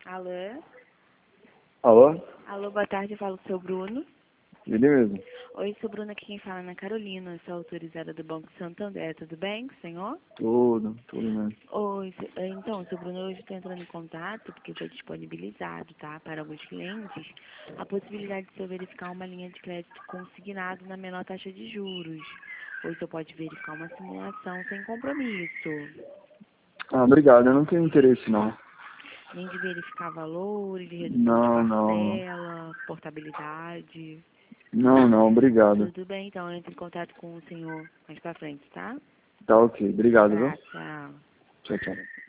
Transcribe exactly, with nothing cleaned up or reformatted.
Alô? Alô? Alô, boa tarde, eu falo com o seu Bruno. Ele mesmo. Oi, sou Bruno, aqui quem fala é Ana Carolina, eu sou autorizada do Banco Santander, tudo bem, senhor? Tudo, tudo mesmo. Oi, se- eh, então, seu Bruno, hoje estou entrando em contato porque foi disponibilizado, tá, para alguns clientes, a possibilidade de você verificar uma linha de crédito consignado na menor taxa de juros. Ou você pode verificar uma simulação sem compromisso, Ah, obrigado, eu não tenho interesse não. nem de verificar valores, de redução de Não, não. parcela, portabilidade. Não, não, obrigado. Tudo bem, então, eu entro em contato com o senhor mais pra frente, tá? Tá ok, obrigado, viu? Tá, tchau. Tchau, tchau.